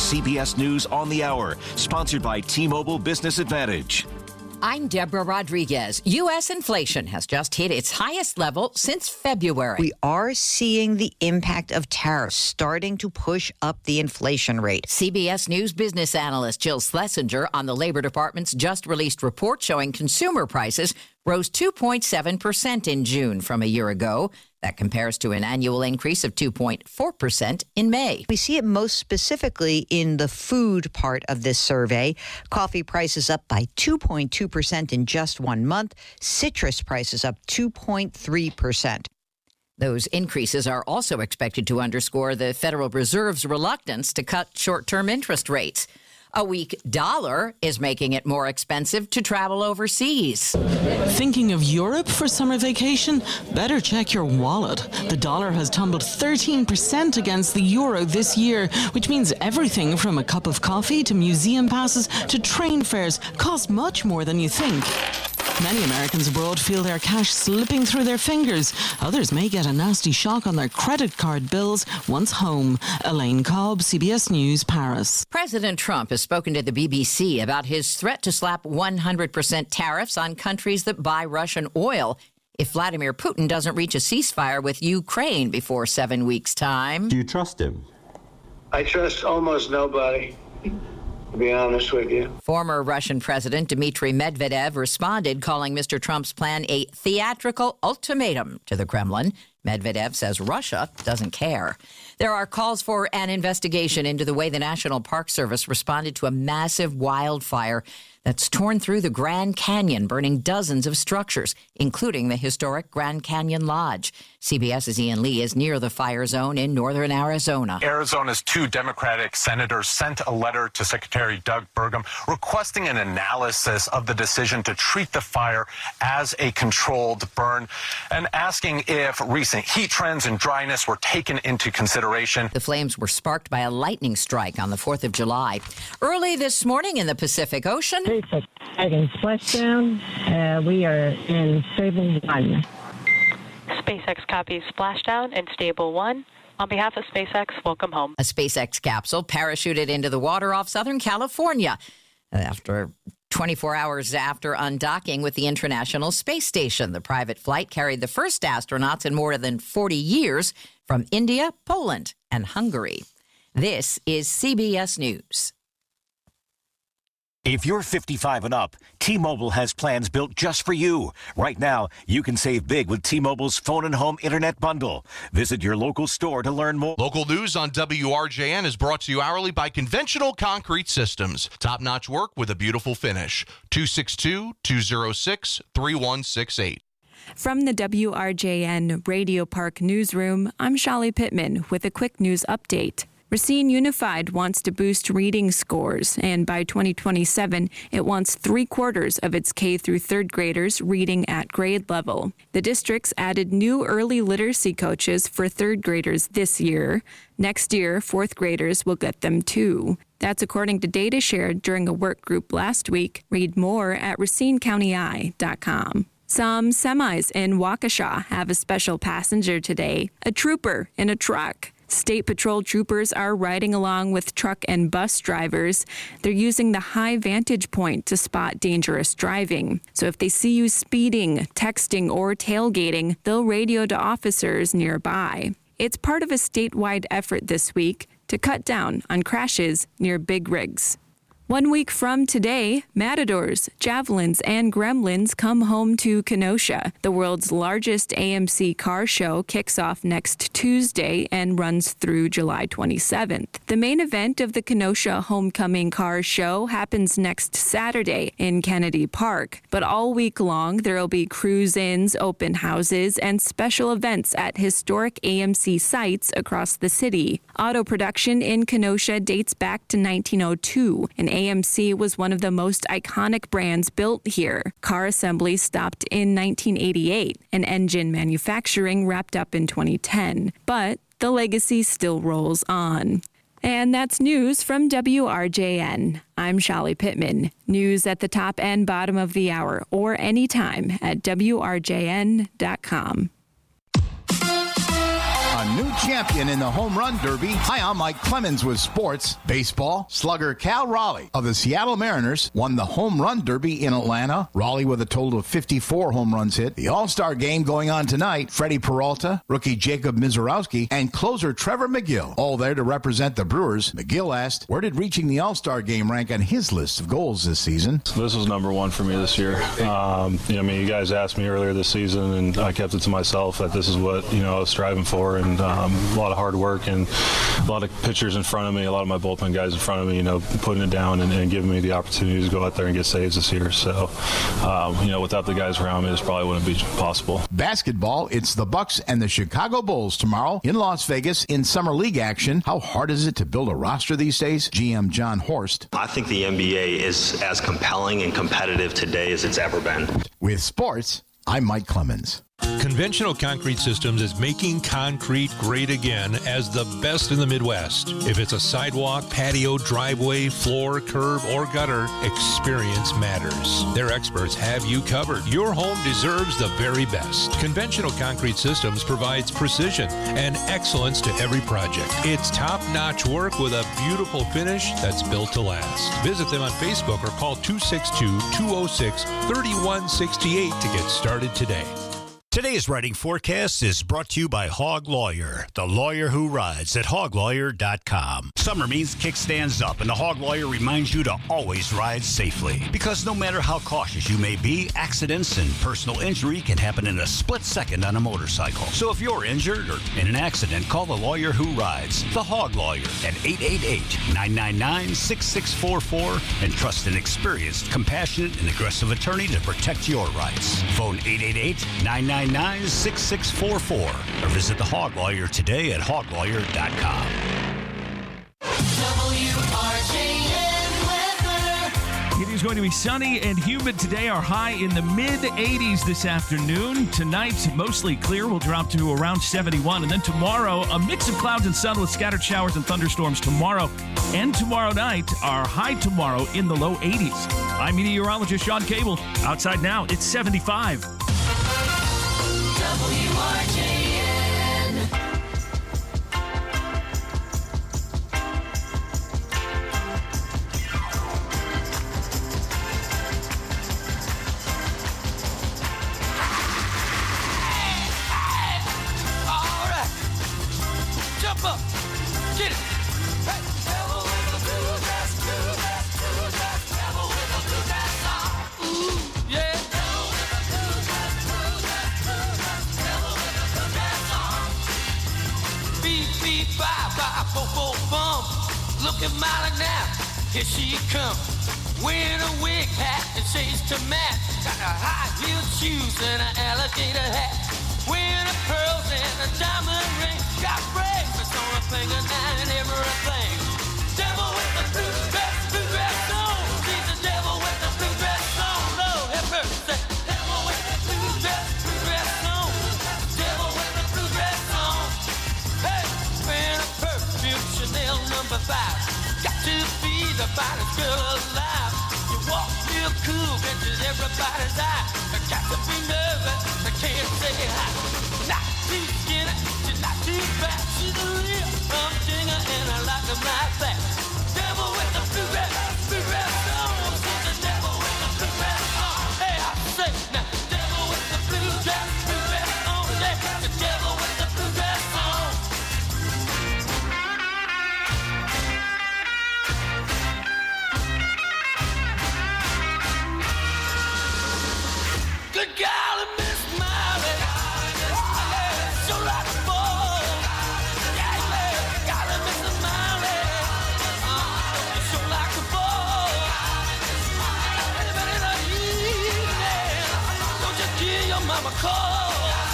CBS News on the Hour, sponsored by T-Mobile Business Advantage. I'm Deborah Rodriguez. U.S. inflation has just hit its highest level since February. We are seeing the impact of tariffs starting to push up the inflation rate. CBS News business analyst Jill Schlesinger on the Labor Department's just released report showing consumer prices rose 2.7% in June from a year ago. That compares to an annual increase of 2.4% in May. We see it most specifically in the food part of this survey. Coffee prices up by 2.2% in just 1 month. Citrus prices up 2.3%. Those increases are also expected to underscore the Federal Reserve's reluctance to cut short-term interest rates. A weak dollar is making it more expensive to travel overseas. Thinking of Europe for summer vacation? Better check your wallet. The dollar has tumbled 13% against the euro this year, which means everything from a cup of coffee to museum passes to train fares cost much more than you think. Many Americans abroad feel their cash slipping through their fingers. Others may get a nasty shock on their credit card bills once home. Elaine Cobb, CBS News, Paris. President Trump has spoken to the BBC about his threat to slap 100% tariffs on countries that buy Russian oil if Vladimir Putin doesn't reach a ceasefire with Ukraine before 7 weeks' time. Do you trust him? I trust almost nobody, to be honest with you. Former Russian President Dmitry Medvedev responded, calling Mr. Trump's plan a theatrical ultimatum to the Kremlin. Medvedev says Russia doesn't care. There are calls for an investigation into the way the National Park Service responded to a massive wildfire that's torn through the Grand Canyon, burning dozens of structures, including the historic Grand Canyon Lodge. CBS's Ian Lee is near the fire zone in northern Arizona. Arizona's 2 Democratic senators sent a letter to Secretary Doug Burgum requesting an analysis of the decision to treat the fire as a controlled burn and asking if recent heat trends and dryness were taken into consideration. The flames were sparked by a lightning strike on the 4th of July. Early this morning in the Pacific Ocean, Dragon splashdown. We are in Stable 1. SpaceX copies splashdown in Stable 1. On behalf of SpaceX, welcome home. A SpaceX capsule parachuted into the water off Southern California after 24 hours after undocking with the International Space Station. The private flight carried the first astronauts in more than 40 years from India, Poland, and Hungary. This is CBS News. If you're 55 and up, T-Mobile has plans built just for you. Right now, you can save big with T-Mobile's phone and home internet bundle. Visit your local store to learn more. Local news on WRJN is brought to you hourly by Conventional Concrete Systems. Top-notch work with a beautiful finish. 262-206-3168. From the WRJN Radio Park Newsroom, I'm Shali Pittman with a quick news update. Racine Unified wants to boost reading scores, and by 2027, it wants 3/4 of its K through 3rd graders reading at grade level. The districts added new early literacy coaches for 3rd graders this year. Next year, 4th graders will get them too. That's according to data shared during a work group last week. Read more at racinecountyeye.com. Some semis in Waukesha have a special passenger today, a trooper in a truck. State Patrol troopers are riding along with truck and bus drivers. They're using the high vantage point to spot dangerous driving. So if they see you speeding, texting, or tailgating, they'll radio to officers nearby. It's part of a statewide effort this week to cut down on crashes near big rigs. 1 week from today, Matadors, Javelins, and Gremlins come home to Kenosha. The world's largest AMC car show kicks off next Tuesday and runs through July 27th. The main event of the Kenosha Homecoming Car Show happens next Saturday in Kennedy Park. But all week long, there will be cruise-ins, open houses, and special events at historic AMC sites across the city. Auto production in Kenosha dates back to 1902, and AMC was one of the most iconic brands built here. Car assembly stopped in 1988, and engine manufacturing wrapped up in 2010. But the legacy still rolls on. And that's news from WRJN. I'm Shali Pittman. News at the top and bottom of the hour or anytime at WRJN.com. On a new champion in the home run derby. Hi, I'm Mike Clemens with sports. Baseball, slugger Cal Raleigh of the Seattle Mariners won the home run derby in Atlanta. Raleigh with a total of 54 home runs hit. The All-Star game going on tonight. Freddie Peralta, rookie Jacob Mizorowski, and closer Trevor McGill, all there to represent the Brewers. McGill asked, where did reaching the All-Star game rank on his list of goals this season? This was number one for me this year. You guys asked me earlier this season, and I kept it to myself that this is what, I was striving for, and a lot of hard work and a lot of pitchers in front of me, a lot of my bullpen guys in front of me, putting it down and giving me the opportunity to go out there and get saves this year. So, without the guys around me, this probably wouldn't be possible. Basketball, it's the Bucks and the Chicago Bulls tomorrow in Las Vegas in Summer League action. How hard is it to build a roster these days? GM John Horst. I think the NBA is as compelling and competitive today as it's ever been. With sports, I'm Mike Clemens. Conventional Concrete Systems is making concrete great again as the best in the Midwest. If it's a sidewalk, patio, driveway, floor, curb, or gutter, experience matters. Their experts have you covered. Your home deserves the very best. Conventional Concrete Systems provides precision and excellence to every project. It's top-notch work with a beautiful finish that's built to last. Visit them on Facebook or call 262-206-3168 to get started today. Today's writing forecast is brought to you by Hog Lawyer, the lawyer who rides at hoglawyer.com. Summer means kickstands up, and the Hog Lawyer reminds you to always ride safely. Because no matter how cautious you may be, accidents and personal injury can happen in a split second on a motorcycle. So if you're injured or in an accident, call the lawyer who rides, the Hog Lawyer, at 888-999-6644 and trust an experienced, compassionate, and aggressive attorney to protect your rights. Phone 888-999-6644 or visit the Hog Lawyer today at hoglawyer.com. It is going to be sunny and humid today. Our high in the mid-80s this afternoon. Tonight, mostly clear. We'll drop to around 71. And then tomorrow, a mix of clouds and sun with scattered showers and thunderstorms tomorrow. And tomorrow night, our high tomorrow in the low 80s. I'm meteorologist Sean Cable. Outside now, it's 75. WRJN. All right. Jump up. Get it. Hey. Devil with a blue dress, blue dress, blue dress. Devil with a blue dress on. Ooh, yeah. Devil with a blue dress, blue dress, blue dress. Devil with a blue dress on. Beep, beep, bye, bye, bo, bo, bum. Look at Molly now. Here she comes. Wearing a wig hat and shades to match. Got a high-heeled shoes and an alligator hat. Wearing a pearls and a diamond ring. Got bracelets on her finger now and everything. Devil with the blue dress on. She's the devil with the blue dress on. Lord have mercy. Devil with the blue dress on. Devil with the blue dress on. Hey, wearing a perfume Chanel No. 5. Got to be the finest girl alive. You walk real cool, catches everybody's eye. I got to be nervous, I can't say hi. Not too skinny, she's not too fat. She's a real humdinger and I like them like that. Devil with the blue dress on. She's the devil with the blue dress on. Hey, I say now, devil with the blue dress on. Yeah, the devil with the blue dress on. Good golly, Miss Molly. So like a ball. Yeah, golly, Miss Molly. So like a ball. Anybody in the evening, don't you give your mama a call.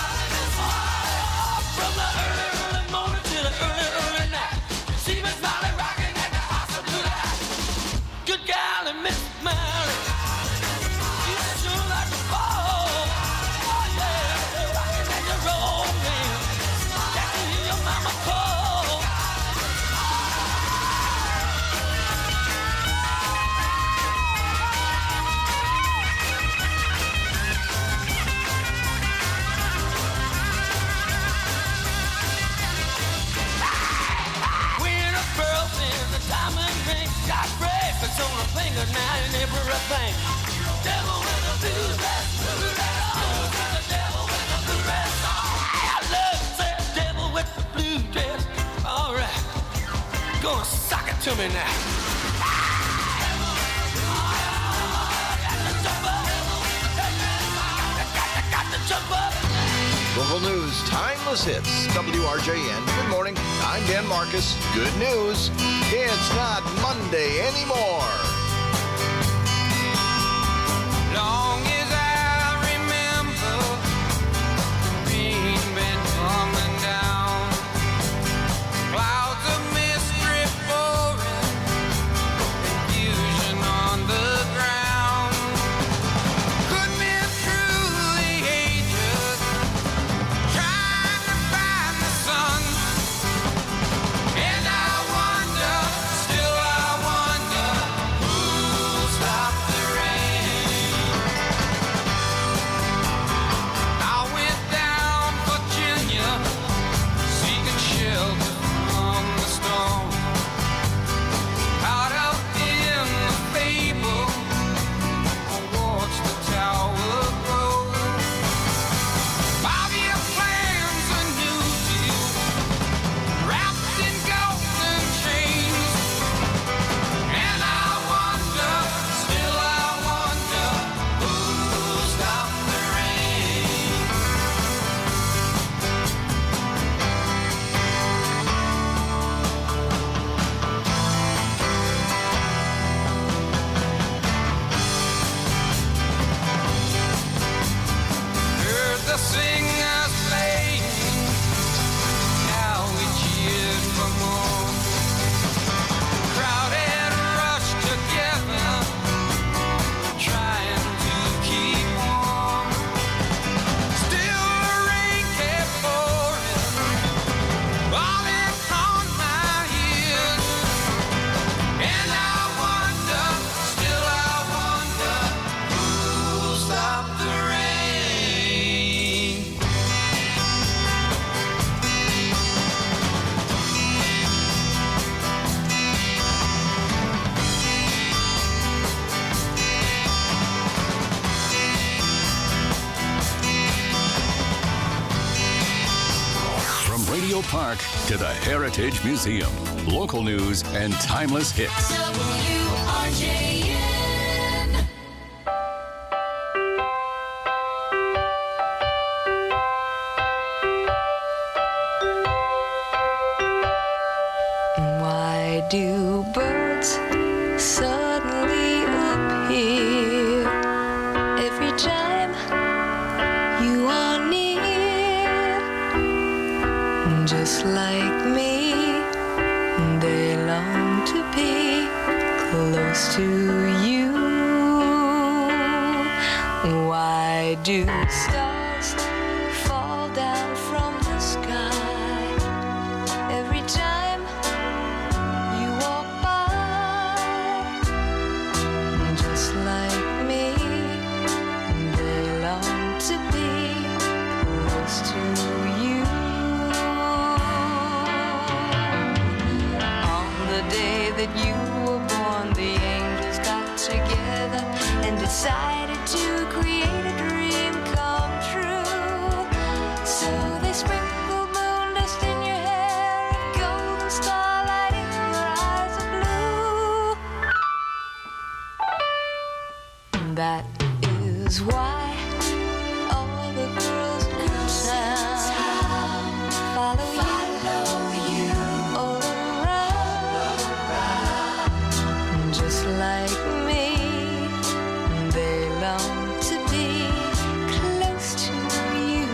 From the early morning to the early night. See Miss Molly rocking at the house of blue light. Good golly, Miss Molly. You sure like a ball. to me now. Local news, timeless hits, WRJN. Good morning, I'm Dan Marcus. Good news, it's not Monday anymore. Long as I remember, the rain been coming down. Clouds of mist drift pouring, confusion on the ground. Could be through the ages, trying to find the sun. And I wonder, still I wonder, who'll stop the rain? I went down Virginia, seeking shelter from the storm. Out up in the fable, I watched the tower grow. 5-year plans, a new deal, wrapped in golden chains. And I wonder, still I wonder, who'll stop the rain? Heard the singers playing, now we cheered for more. Crowd had rushed together, trying to keep warm. Still the rain kept pouring, falling on my ears. And I wonder, still I wonder, who'll stop the rain? From Radio Park to the Heritage Museum, local news and timeless hits. WRJN. Why do birds suddenly appear every time you are near? Just like me, they long to be close to you. Why do stars fall down from the sky every time you walk by? Just like me, they long to be close to you. On the day that you were born, the angels got together and decided to create a dream come true. So they sprinkled moon dust in your hair and golden starlight in your eyes of blue. That is why all the girls in town follow you all around. Just like me, they long to be close to you.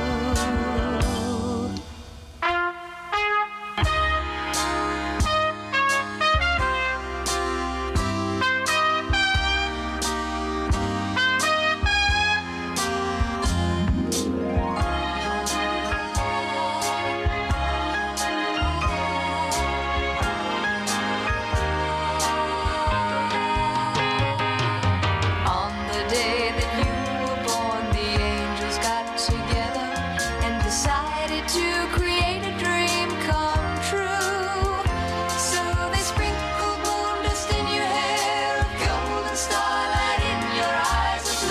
On the day that you were born, the angels got together and decided to create a dream come true. So they sprinkled moon dust in your hair, golden starlight in your eyes of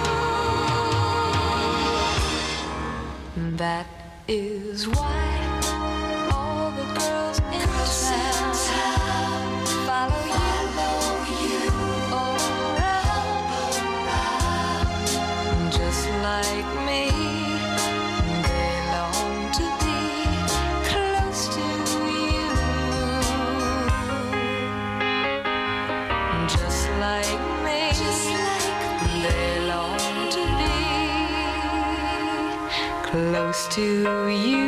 blue. That is why all the girls in town like me. They long to be close to you. Just like me, they long to be close to you.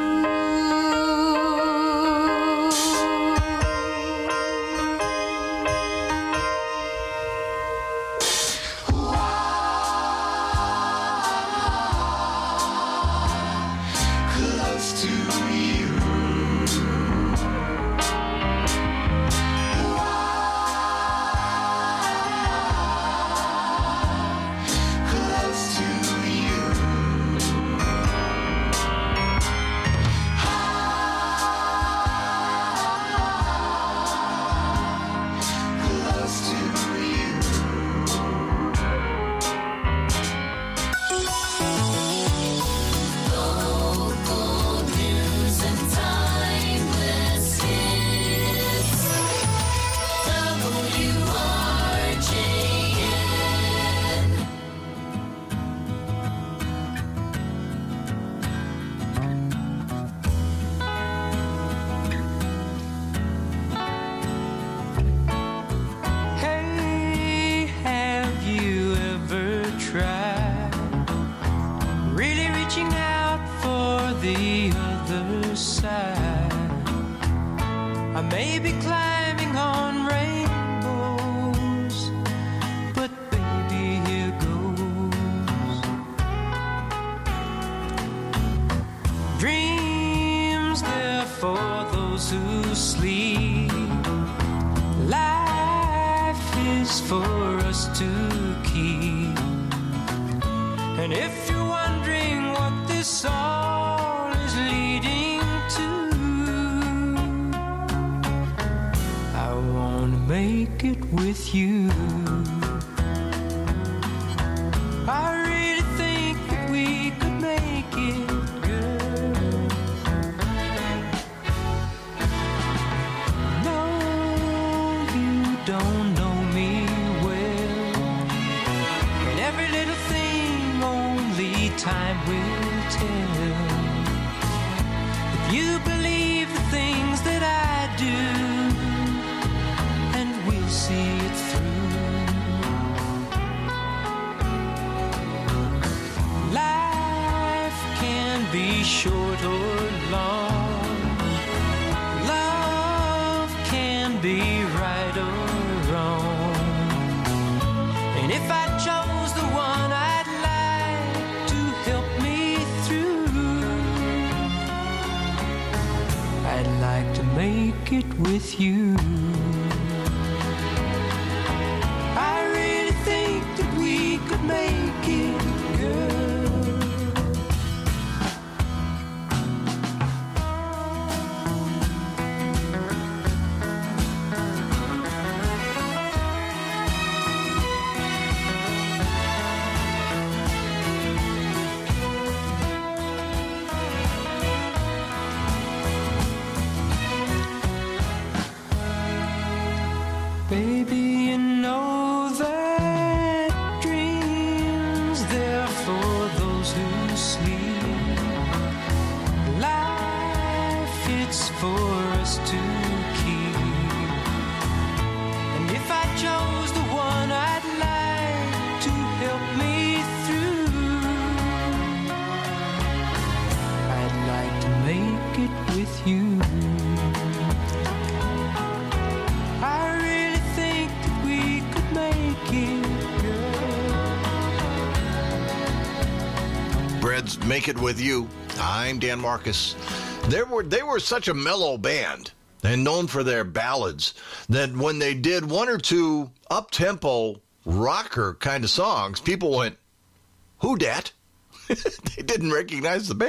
Make It With You. I'm Dan Marcus. They were such a mellow band and known for their ballads that when they did one or two up-tempo rocker kind of songs, people went, "Who dat?" They didn't recognize the band.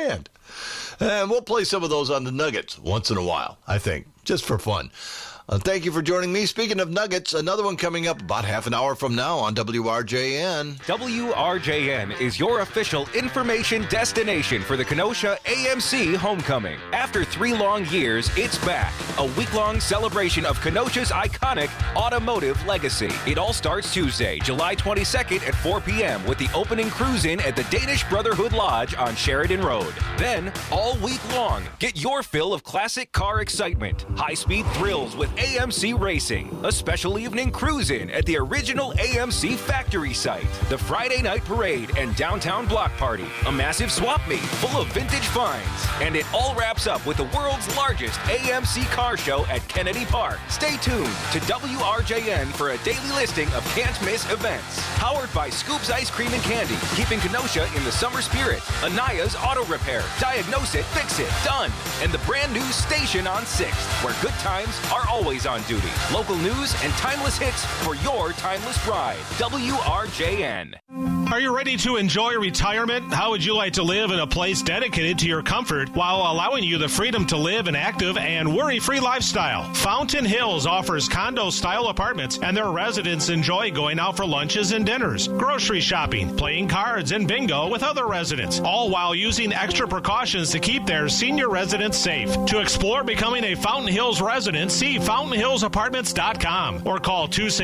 And we'll play some of those on the Nuggets once in a while, I think, just for fun. Thank you for joining me. Speaking of Nuggets, another one coming up about half an hour from now on WRJN. WRJN is your official information destination for the Kenosha AMC Homecoming. After 3 long years, it's back. A week-long celebration of Kenosha's iconic automotive legacy. It all starts Tuesday, July 22nd at 4 p.m. with the opening cruise-in at the Danish Brotherhood Lodge on Sheridan Road. Then, all week long, get your fill of classic car excitement, high-speed thrills with AMC Racing, a special evening cruise-in at the original AMC factory site, the Friday night parade and downtown block party, a massive swap meet full of vintage finds, and it all wraps up with the world's largest AMC car show at Kennedy Park. Stay tuned to WRJN for a daily listing of can't-miss events. Powered by Scoops Ice Cream and Candy, keeping Kenosha in the summer spirit. Anaya's Auto Repair, Diagnose It, Fix It, Done, and the brand new Station on 6th, where good times are always on duty. Local news and timeless hits for your timeless ride. WRJN. Are you ready to enjoy retirement? How would you like to live in a place dedicated to your comfort while allowing you the freedom to live an active and worry-free lifestyle? Fountain Hills offers condo-style apartments, and their residents enjoy going out for lunches and dinners, grocery shopping, playing cards, and bingo with other residents, all while using extra precautions to keep their senior residents safe. To explore becoming a Fountain Hills resident, see FountainHillsApartments.com or call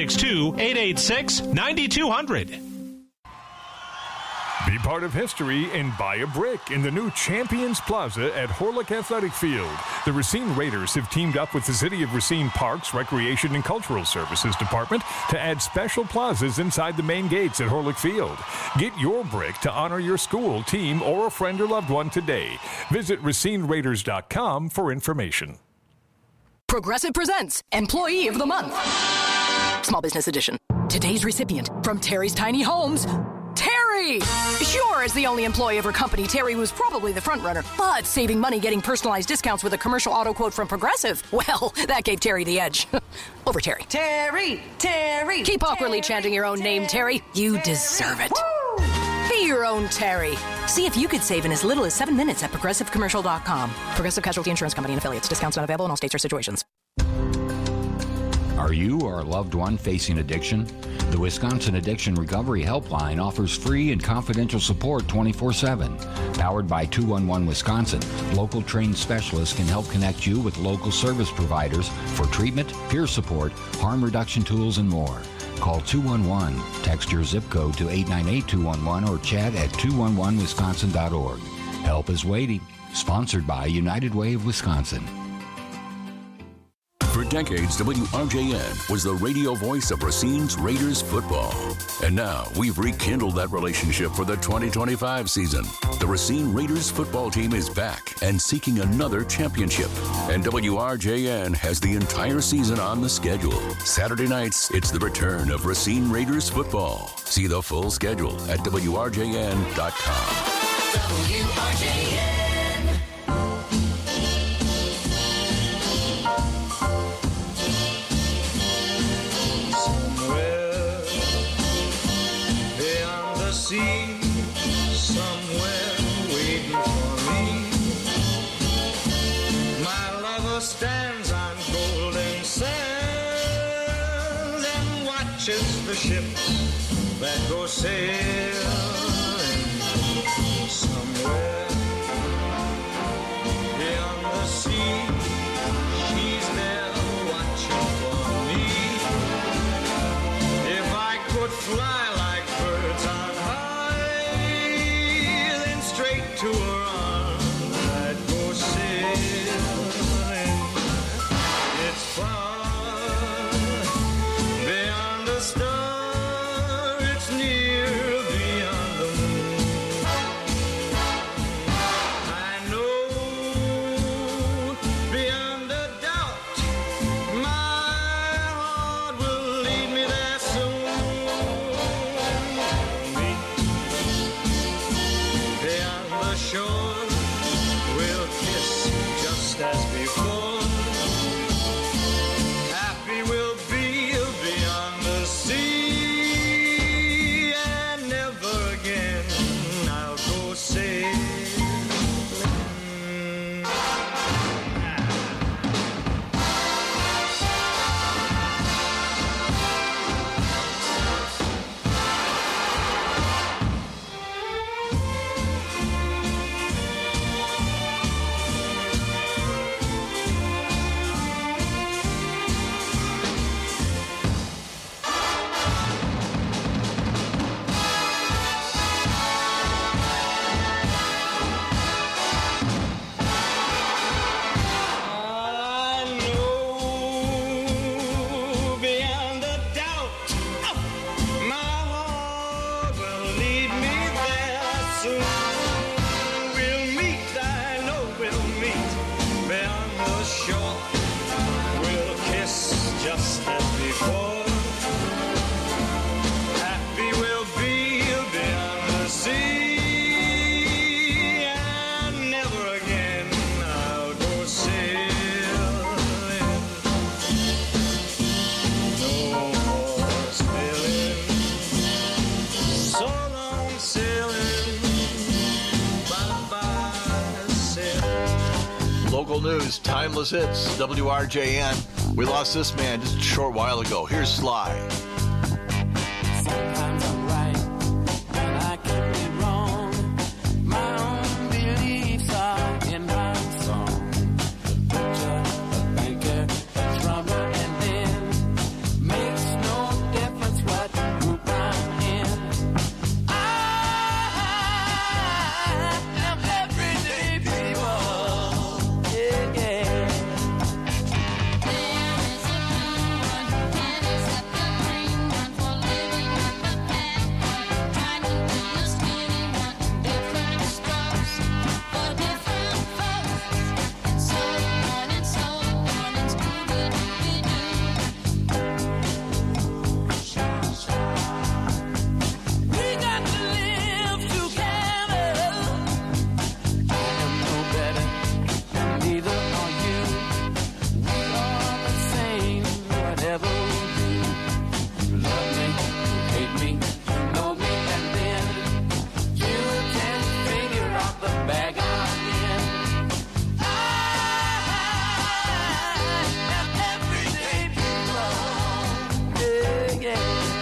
262-886-9200. Be part of history and buy a brick in the new Champions Plaza at Horlick Athletic Field. The Racine Raiders have teamed up with the City of Racine Parks, Recreation, and Cultural Services Department to add special plazas inside the main gates at Horlick Field. Get your brick to honor your school, team, or a friend or loved one today. Visit RacineRaiders.com for information. Progressive presents Employee of the Month. Small Business Edition. Today's recipient from Terry's Tiny Homes, Terry! Sure, as the only employee of her company, Terry was probably the front runner, but saving money getting personalized discounts with a commercial auto quote from Progressive, well, that gave Terry the edge. Over Terry. Terry! Terry! Keep awkwardly chanting your own name, Terry. You deserve it. Woo! Be your own Terry. See if you could save in as little as 7 minutes at ProgressiveCommercial.com. Progressive Casualty Insurance Company and Affiliates. Discounts not available in all states or situations. Are you or a loved one facing addiction? The Wisconsin Addiction Recovery Helpline offers free and confidential support 24/7. Powered by 211 Wisconsin, local trained specialists can help connect you with local service providers for treatment, peer support, harm reduction tools, and more. Call 211, text your zip code to 898-211, or chat at 211wisconsin.org. Help is waiting. Sponsored by United Way of Wisconsin. For decades, WRJN was the radio voice of Racine's Raiders football. And now we've rekindled that relationship for the 2025 season. The Racine Raiders football team is back and seeking another championship. And WRJN has the entire season on the schedule. Saturday nights, it's the return of Racine Raiders football. See the full schedule at WRJN.com. WRJN. See somewhere waiting for me. My lover stands on golden sands and watches the ships that go sailing somewhere beyond the sea. She's there watching for me. If I could fly like birds on to her arms, I'd go sailing. It's far beyond the star, it's near beyond the moon. I know beyond a doubt my heart will lead me there soon. Beyond the shore, we'll kiss just as before. Happy we'll be beyond the sea, and never again I'll go sailing local news, timeless hits, WRJN. We lost this man just a short while ago. Here's Sly. Sometimes I'm right, and I can be wrong. My own beliefs are in my song. The butcher, the banker, the drummer, and then makes no difference what group I'm in. I am everyday people. Yeah, yeah. We got to live together. I am no better, and neither are you. We are the same, whatever we do. You love me, you hate me, you know me, and then you can figure out the bag I'm in. I am everyday people. Yeah, yeah.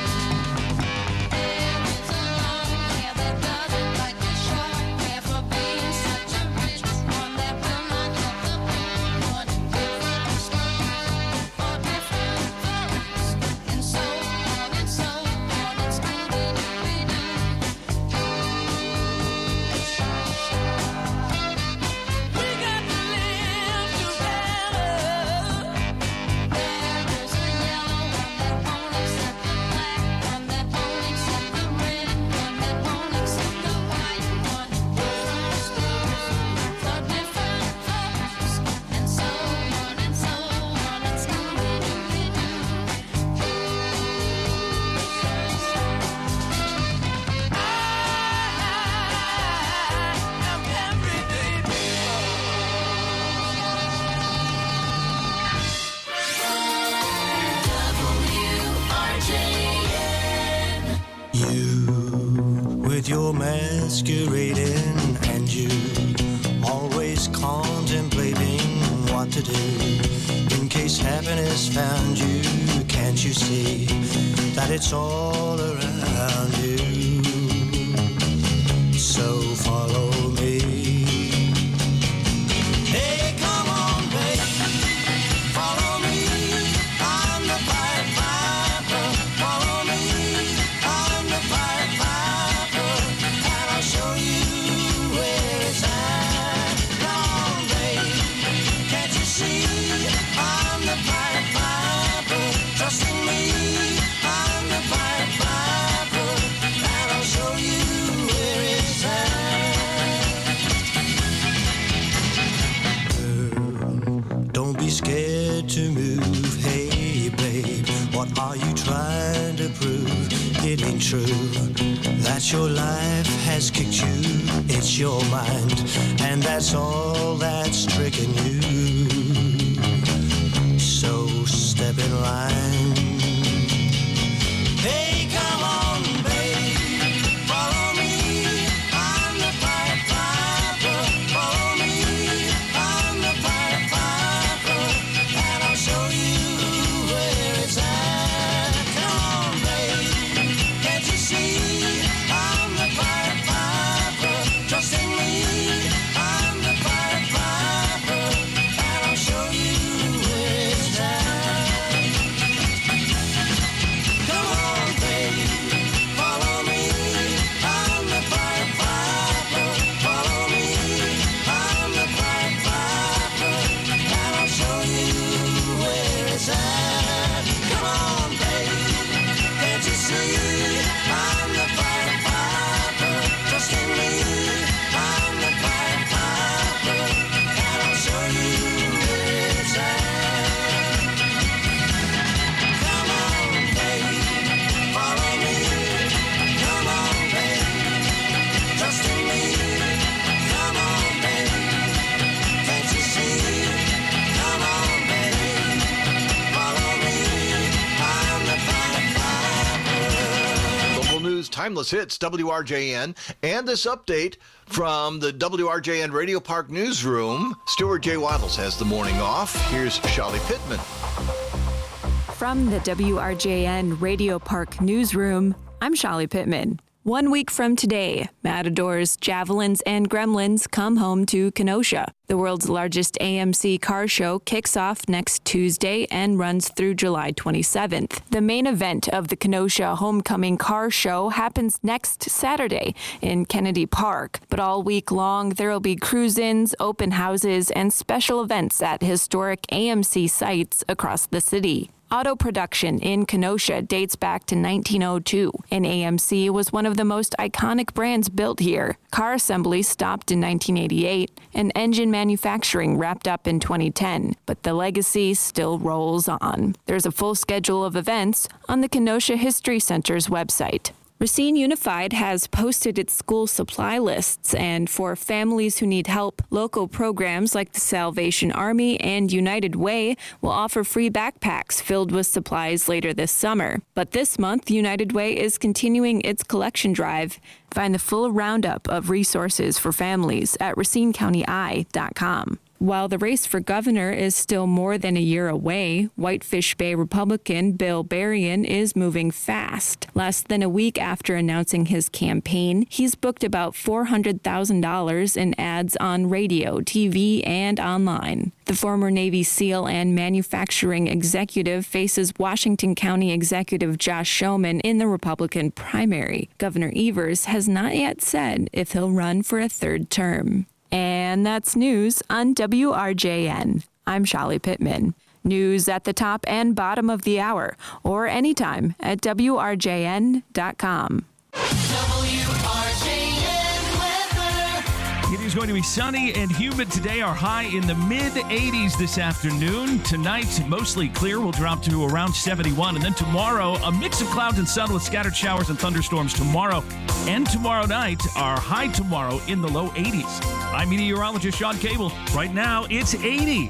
With your masquerading and you always contemplating what to do in case happiness found you. Can't you see that it's all around you? So follow me. Hey, come on, baby, follow me. I'm the Pied Piper. Follow me. I'm the Pied Piper, and I'll show you where it's at. Come on, baby, can't you see? I'm the Pied Piper. Trust in me. I'm the Pied Piper, and I'll show you where it's at. Don't be scared to move. Hey, babe, what are you trying to prove? It ain't true that your life has kicked you. It's your mind, and that's all that's tricking you. So step in line. Hey, come on, babe, follow me. I'm the Pied Piper. Follow me. I'm the Pied Piper, and I'll show you where it's at. Come on, babe, can't you see? I'm the Pied Piper. Trust in me. I'm the Pied Piper, and I'll show you where it's at. Timeless Hits, WRJN, and this update from the WRJN Radio Park newsroom. Stuart J. Waddles has the morning off. Here's Shali Pittman. From the WRJN Radio Park newsroom, I'm Shali Pittman. 1 week from today, Matadors, Javelins, and Gremlins come home to Kenosha. The world's largest AMC car show kicks off next Tuesday and runs through July 27th. The main event of the Kenosha Homecoming Car Show happens next Saturday in Kennedy Park. But all week long, there will be cruise-ins, open houses, and special events at historic AMC sites across the city. Auto production in Kenosha dates back to 1902, and AMC was one of the most iconic brands built here. Car assembly stopped in 1988, and engine manufacturing wrapped up in 2010, but the legacy still rolls on. There's a full schedule of events on the Kenosha History Center's website. Racine Unified has posted its school supply lists, and for families who need help, local programs like the Salvation Army and United Way will offer free backpacks filled with supplies later this summer. But this month, United Way is continuing its collection drive. Find the full roundup of resources for families at RacineCountyEye.com. While the race for governor is still more than a year away, Whitefish Bay Republican Bill Berrien is moving fast. Less than a week after announcing his campaign, he's booked about $400,000 in ads on radio, TV, and online. The former Navy SEAL and manufacturing executive faces Washington County Executive Josh Schoeman in the Republican primary. Governor Evers has not yet said if he'll run for a third term. And that's news on WRJN. I'm Shali Pittman. News at the top and bottom of the hour, or anytime at WRJN.com. It is going to be sunny and humid today. Our high in the mid-80s this afternoon. Tonight, mostly clear. We'll drop to around 71. And then tomorrow, a mix of clouds and sun with scattered showers and thunderstorms tomorrow. And tomorrow night, our high tomorrow in the low 80s. I'm meteorologist Sean Cable. Right now, it's 80.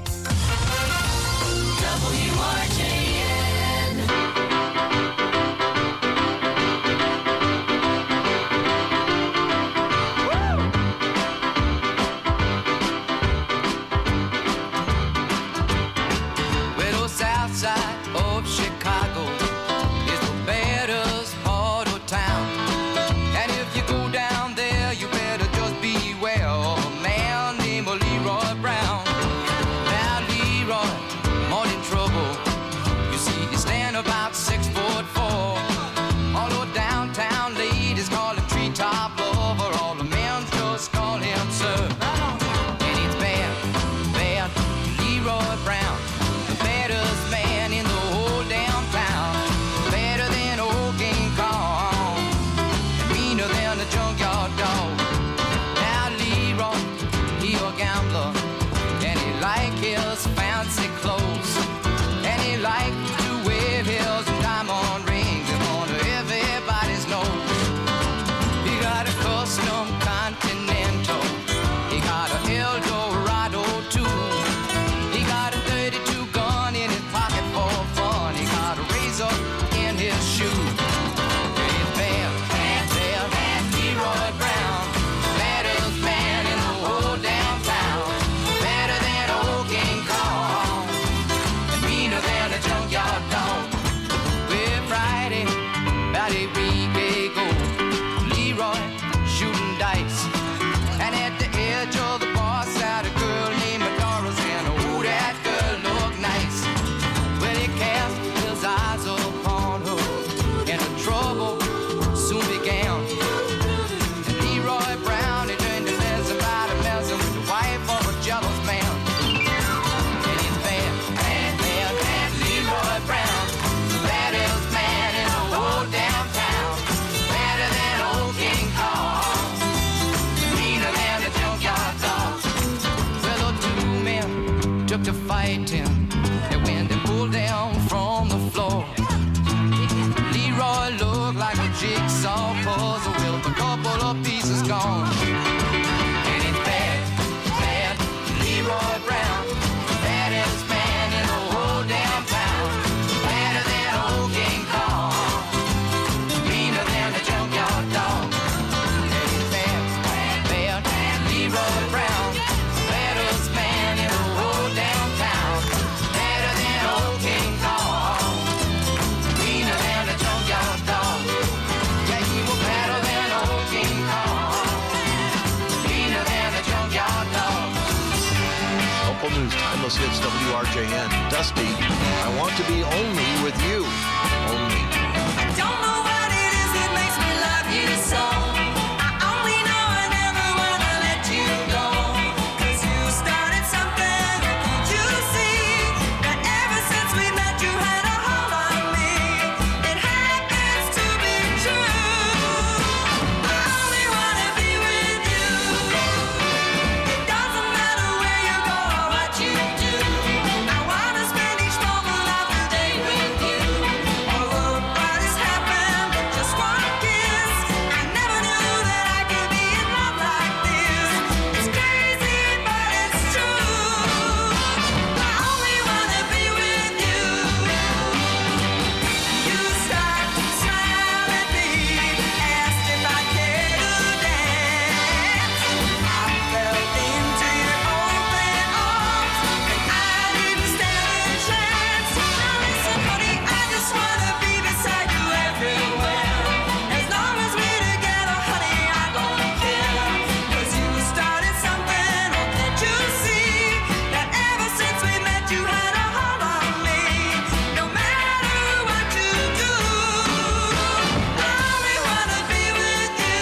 timeless hits, WRJN. Dusty, I want to be only with you. Only. I don't know what it is that makes me love you so. I only know I never wanna let you go. 'Cause you started something, can't you see? That ever since we met you had a hold on me. It happens to be true. I only wanna be with you. It doesn't matter where you go or what you do. I wanna spend each moment of the day with you. All of what has happened, just one kiss. I never knew that I could be in love like this. It's crazy, but it's true. I only wanna be with you. You start to smile at me, asked if I cared to dance. I fell into your open arms, and I didn't stand a chance. Now listen, honey, I just wanna be beside you everywhere. As long as we're together, honey, I don't care. 'Cause you started something, oh, can't you see? That ever since we met you had a hold on me. No matter what you do, I only wanna be with you.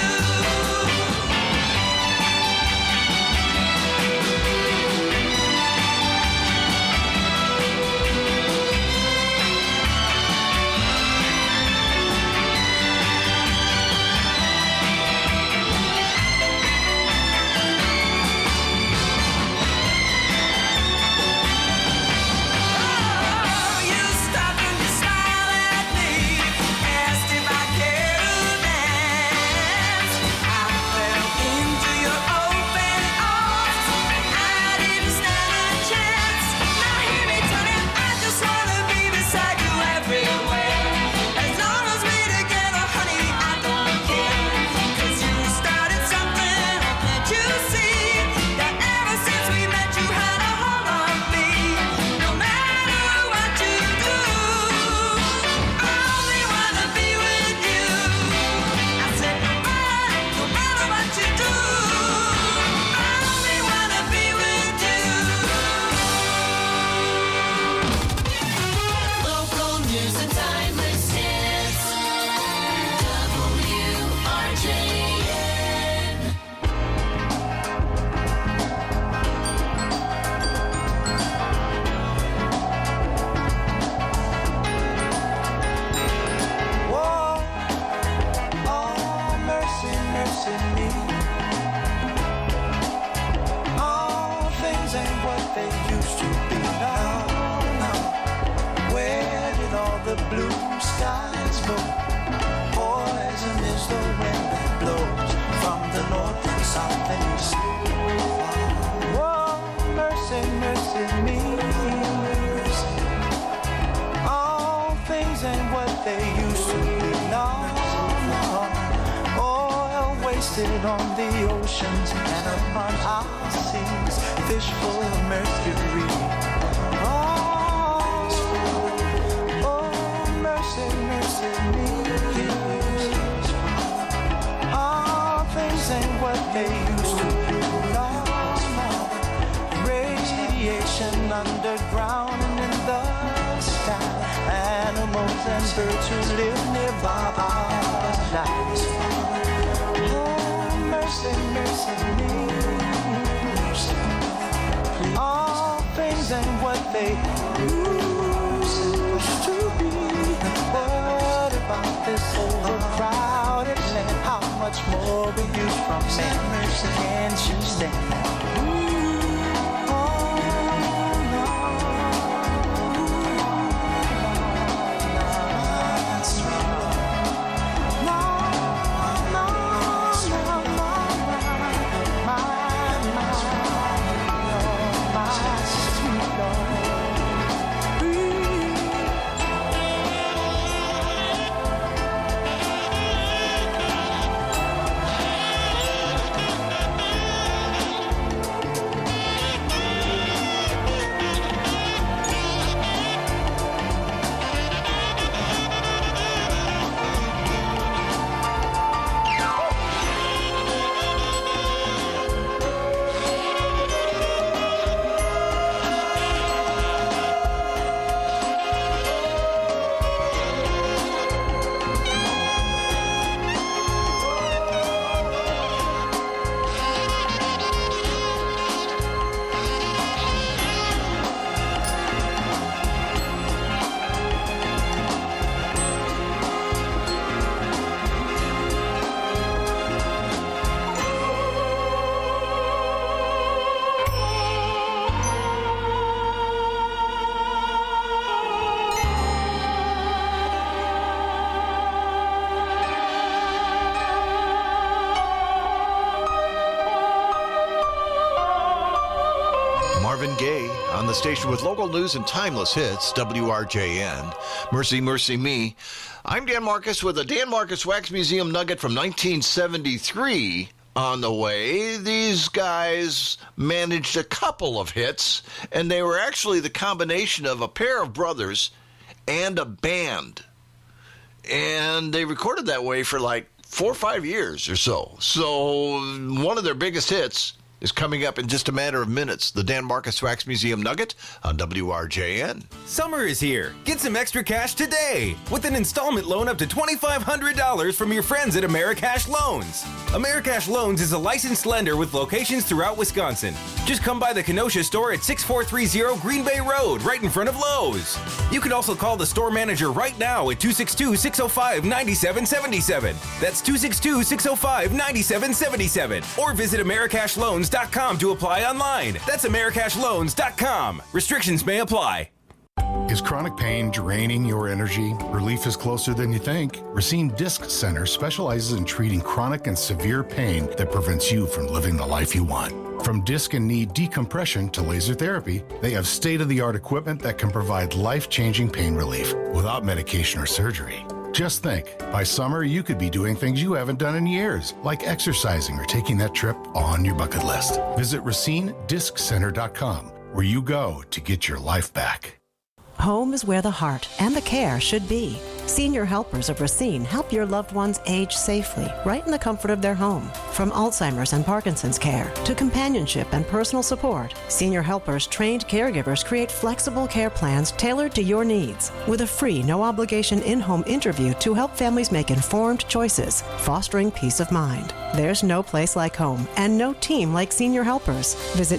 You stopped and you smiled at me, asked if I cared to dance. I fell into your open arms, and I didn't stand a chance. Now hear me, Tony, I just wanna be beside you everywhere. As long as we're together, honey, I don't care. 'Cause you started something, oh, can't you see? That ever since we met you had a hold on me. No matter what you do, I only wanna be with you. I said no matter what you do, I only wanna be with you. Local news and timeless hits. WRJN. Whoa, oh, mercy, mercy me. All things ain't what they used to be now. Where did all the blue skies go? Poison is the wind that blows from the north and south and east. Whoa, mercy, mercy me. All things ain't what they used to be. No, no. Oil wasted on the oceans and upon our seas. Fish full of mercury. Oh, mercy, mercy me. All things ain't what they used to be. No, no. Radiation underground and in the sky. Animals and birds who live nearby our lives. Oh, mercy, mercy me. All things ain't what they used to be. What about this overcrowded land? How much more we use from man? Mercy, can't you stand? Marvin Gaye on the station with local news and timeless hits, WRJN. Mercy, Mercy Me. I'm Dan Marcus with a Dan Marcus Wax Museum nugget from 1973 on the way. These guys managed a couple of hits, and they were actually the combination of a pair of brothers and a band. And they recorded that way for like 4 or 5 years or so. So one of their biggest hits is coming up in just a matter of minutes. The Dan Marcus Wax Museum Nugget on WRJN. Summer is here. Get some extra cash today with an installment loan up to $2,500 from your friends at Americash Loans. Americash Loans is a licensed lender with locations throughout Wisconsin. Just come by the Kenosha store at 6430 Green Bay Road, right in front of Lowe's. You can also call the store manager right now at 262-605-9777. That's 262-605-9777. Or visit AmericashLoans.com to apply online. That's AmericashLoans.com. Restrictions may apply. Is chronic pain draining your energy? Relief is closer than you think. Racine Disc Center specializes in treating chronic and severe pain that prevents you from living the life you want. From disc and knee decompression to laser therapy, they have state-of-the-art equipment that can provide life-changing pain relief without medication or surgery. Just think, by summer, you could be doing things you haven't done in years, like exercising or taking that trip on your bucket list. Visit RacineDiscCenter.com, where you go to get your life back. Home is where the heart and the care should be. Senior Helpers of Racine help your loved ones age safely, right in the comfort of their home. From Alzheimer's and Parkinson's care to companionship and personal support, Senior Helpers trained caregivers create flexible care plans tailored to your needs, with a free, no-obligation in-home interview to help families make informed choices, fostering peace of mind. There's no place like home and no team like Senior Helpers. Visit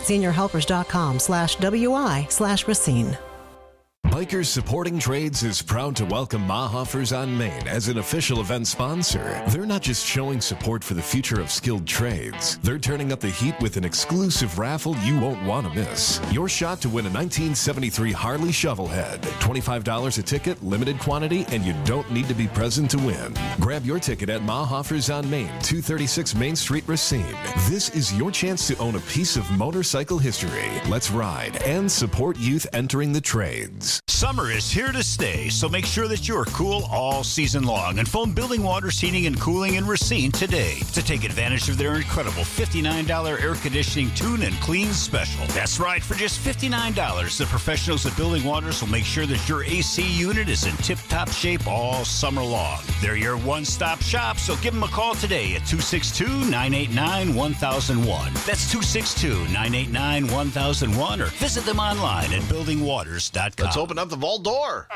seniorhelpers.com/WI/Racine. Bikers Supporting Trades is proud to welcome Mahoffers on Main as an official event sponsor. They're not just showing support for the future of skilled trades. They're turning up the heat with an exclusive raffle you won't want to miss. Your shot to win a 1973 Harley Shovelhead. $25 a ticket, limited quantity, and you don't need to be present to win. Grab your ticket at Mahoffers on Main, 236 Main Street, Racine. This is your chance to own a piece of motorcycle history. Let's ride and support youth entering the trades. Summer is here to stay, so make sure that you're cool all season long and phone Building Waters Heating and Cooling in Racine today to take advantage of their incredible $59 air conditioning tune and clean special. That's right, for just $59, the professionals at Building Waters will make sure that your AC unit is in tip-top shape all summer long. They're your one-stop shop, so give them a call today at 262-989-1001. That's 262-989-1001, or visit them online at buildingwaters.com. Let's open up the vault door.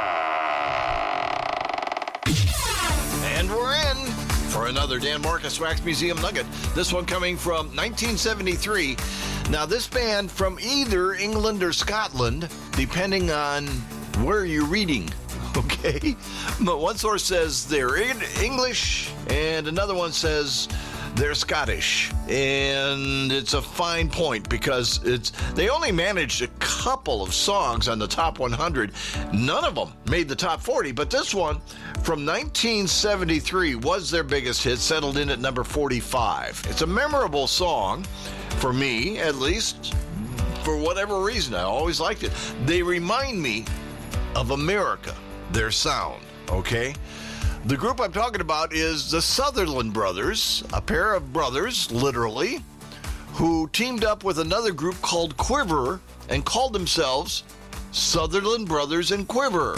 And we're in for another Dan Marcus Wax Museum Nugget. This one coming from 1973. Now, this band from either England or Scotland, depending on where you're reading, okay? But one source says they're English, and another one says they're Scottish, and it's a fine point because they only managed a couple of songs on the top 100. None of them made the top 40, but this one from 1973 was their biggest hit, settled in at number 45. It's a memorable song, for me at least, for whatever reason. I always liked it. They remind me of America, their sound, okay? The group I'm talking about is the Sutherland Brothers, a pair of brothers, literally, who teamed up with another group called Quiver and called themselves Sutherland Brothers and Quiver.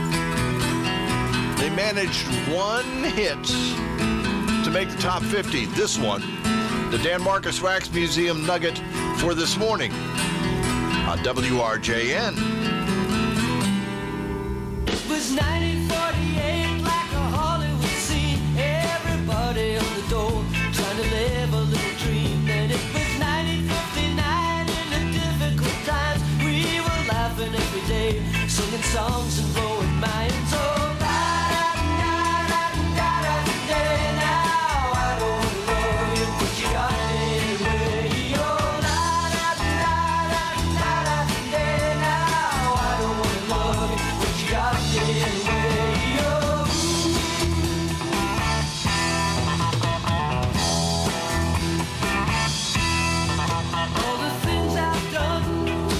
They managed one hit to make the top 50. This one, the Dan Marcus Wax Museum Nugget for this morning on WRJN. It was 1948, like a Hollywood scene. Everybody on the door trying to live a little dream. And it was 1959 in the difficult times. We were laughing every day, singing songs and blowing minds. Oh, da-da-da-da-da-da-da-da. Now I don't love you, but you got it anyway. Oh, da-da-da-da-da-da-da. Now I don't wanna love you, but you got it anyway. All the things I've done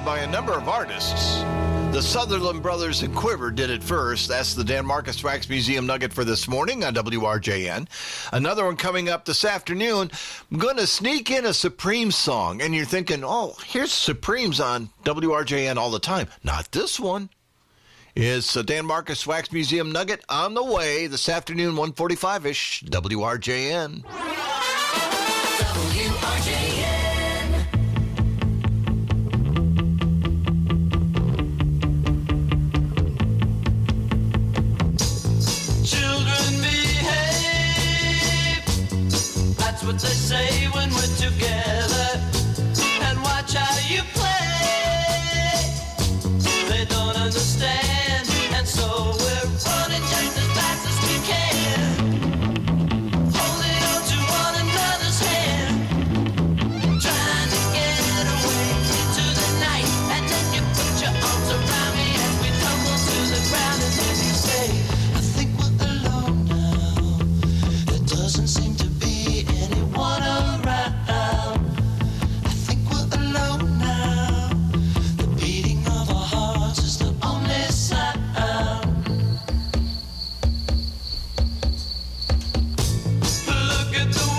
recorded by a number of artists. The Sutherland Brothers and Quiver did it first. That's the Dan Marcus Wax Museum Nugget for this morning on WRJN. Another one coming up this afternoon. I'm going to sneak in a Supreme song. And you're thinking, oh, here's Supremes on WRJN all the time. Not this one. It's a Dan Marcus Wax Museum Nugget on the way this afternoon, 1:45-ish, WRJN. Children behave. That's what they say when we're together. And watch how you play. They don't understand, and so we're running just as fast as we can. Holding on to one another's hand. Trying to get away into the night. And then you put your arms around me as we tumble to the ground. And then you say, doesn't seem to be anyone around. I think we're alone now. The beating of our hearts is the only sound. Look at the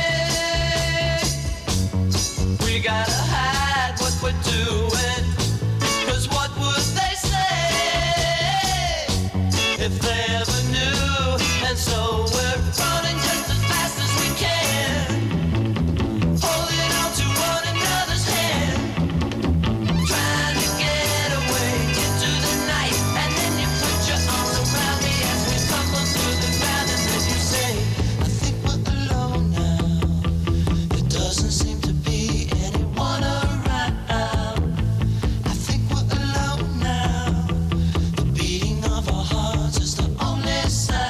way we gotta hide what we're doing. 'Cause what would they say if they ever knew? And so we're running just as fast as we can, holding on to one another's hand, trying to get away into the night. And then you put your arms around me as we tumble through the ground. And then you say, I think we're alone now. There doesn't seem to be anyone around. I think we're alone now. The beating of our hearts is the only sound.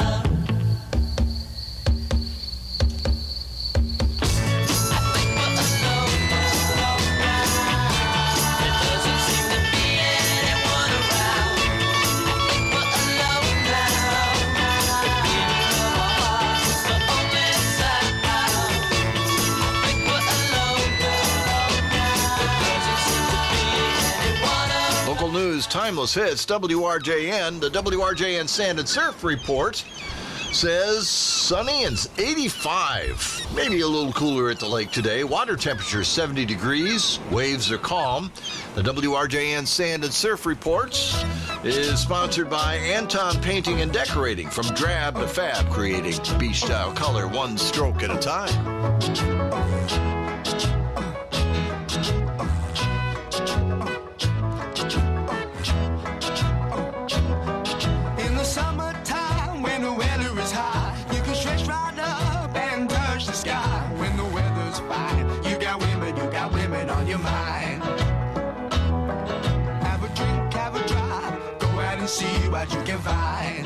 Local news, timeless hits, WRJN. The WRJN Sand and Surf Report says sunny and 85. Maybe a little cooler at the lake today. Water temperature 70 degrees. Waves are calm. The WRJN Sand and Surf Reports is sponsored by Anton Painting and Decorating. From drab to fab, creating beach-style color one stroke at a time. In the summertime, when the weather is high, you can stretch right up and touch the sky. When the weather's fine, you got women on your mind. Have a drink, have a drive, go out and see what you can find.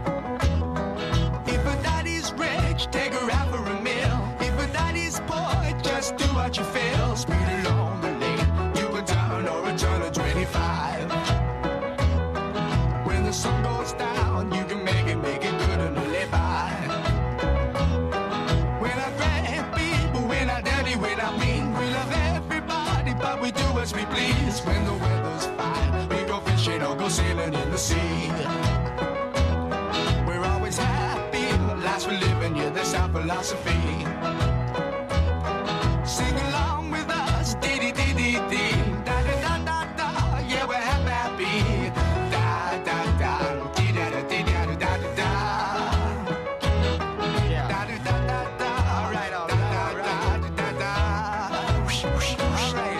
If a daddy's rich, take her out for a meal. If a daddy's poor, just do what you feel. Speed along the lane, you go down or a turn of 25. When the sun goes down, you can make it good and live by. When I grab people, when I dirty, when I mean, we love everybody, but we do as we please. When the weather's fine, we go fishing or go sailing in the sea. We're always happy, lives we're living, yeah, that's our philosophy. Sing along with us, dee-dee-dee-dee-dee, da-da-da-da-da, yeah, we're happy. Da-da-da, dee-da-da-dee-da-da-da-da. Da-da-da-da-da, all right, da-da-da-da-da. Whoosh, whoosh, whoosh, right.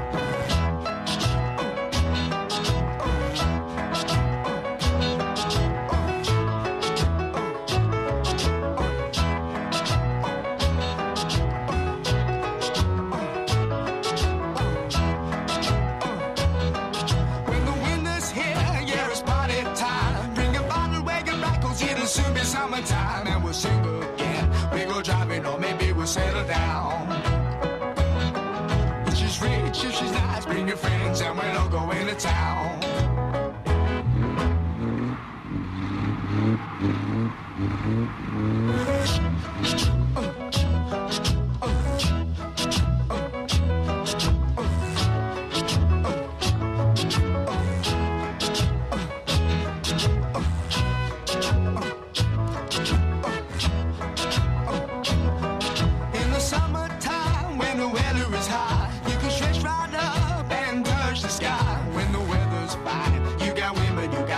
When the winter's here, yeah, it's party time. Bring a bottle, wagon back, 'cause it'll soon be summertime. And we'll sing again. We go driving, or maybe we'll settle down. If she's rich, if she's nice, bring your friends, and we'll all go into town.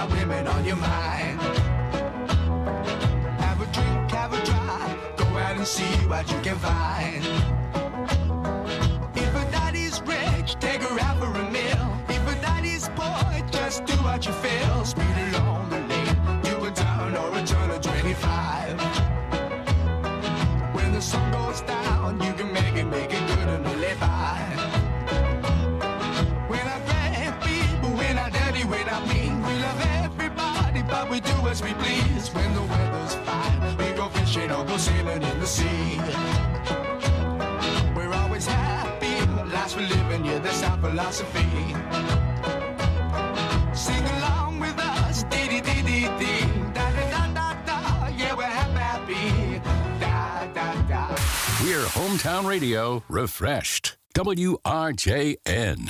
got women on your mind. Have a drink, have a drive, go out and see what you can find. If a daddy's rich, take her out for a meal. If a daddy's poor, just do what you feel. Speed along the lane, do a turn or a turn of 25. When the sun goes down, you can make it good and live by. When I grab people, when I dirty, when I mean, we love everybody, but we do as we please. When the weather's fine, we go fishing or go sailing in the sea. We're always happy, the lives we're living, yeah, that's our philosophy. Sing along with us, dee-dee-dee-dee-dee, da-da-da-da-da, yeah, we're happy, da-da-da. We're Hometown Radio refreshed. WRJN.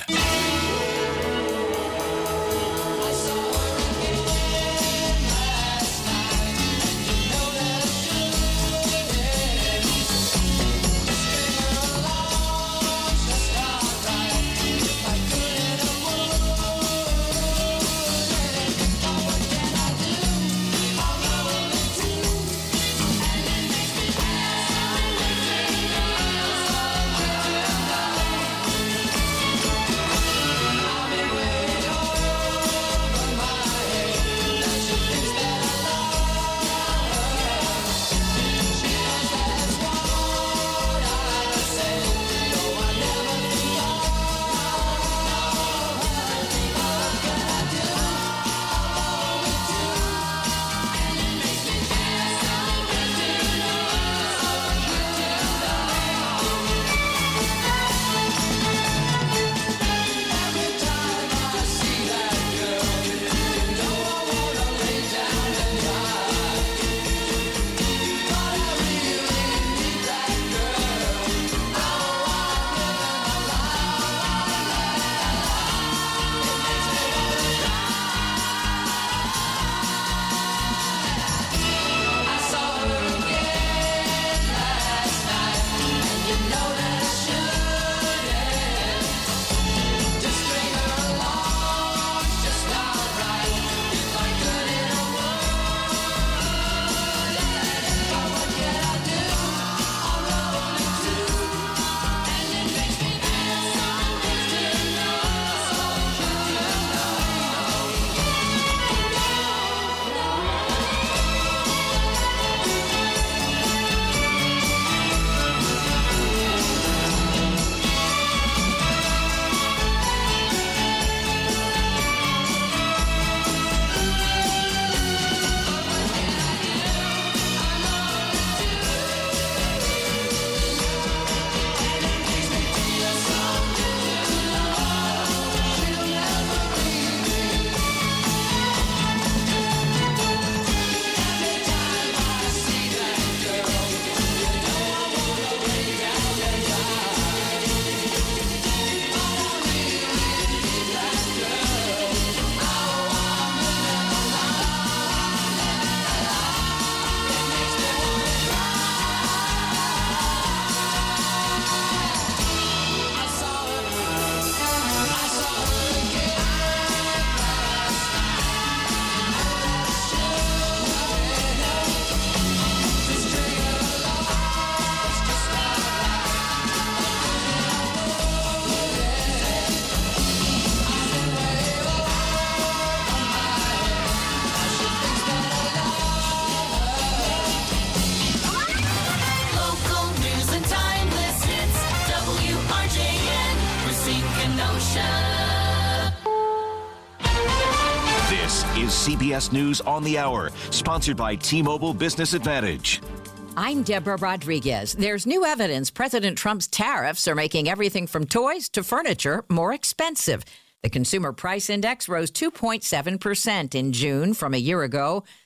is CBS News on the Hour, sponsored by T-Mobile Business Advantage. I'm Deborah Rodriguez. There's new evidence President Trump's tariffs are making everything from toys to furniture more expensive. The Consumer Price Index rose 2.7% in June from a year ago.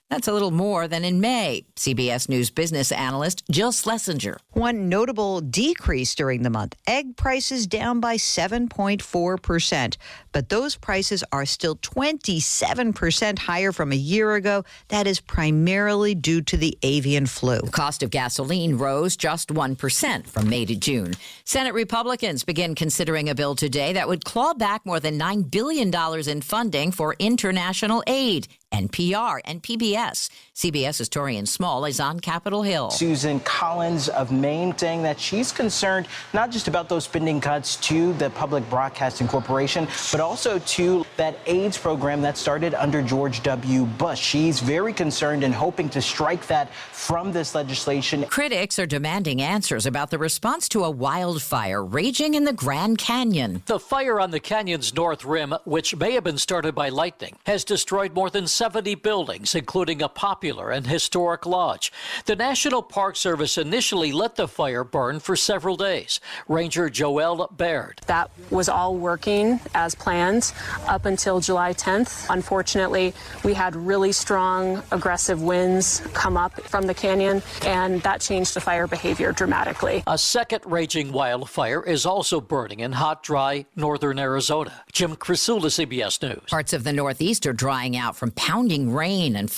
That's a little more than in May. CBS News business analyst Jill Schlesinger. One notable decrease during the month, egg prices down by 7.4%. But those prices are still 27% higher from a year ago. That is primarily due to the avian flu. The cost of gasoline rose just 1% from May to June. Senate Republicans begin considering a bill today that would claw back more than $9 billion in funding for international aid. NPR and PBS. CBS's Torian Small is on Capitol Hill. Susan Collins of Maine saying that she's concerned not just about those spending cuts to the Public Broadcasting Corporation, but also to that AIDS program that started under George W. Bush. She's very concerned and hoping to strike that from this legislation. Critics are demanding answers about the response to a wildfire raging in the Grand Canyon. The fire on the canyon's north rim, which may have been started by lightning, has destroyed more than 70 buildings, including a popular and historic lodge. The National Park Service initially let the fire burn for several days. Ranger Joelle Baird. That was all working as planned up until July 10th. Unfortunately, we had really strong, aggressive winds come up from the canyon, and that changed the fire behavior dramatically. A second raging wildfire is also burning in hot, dry northern Arizona. Jim Crisula, CBS News. Parts of the Northeast are drying out from pounding rain and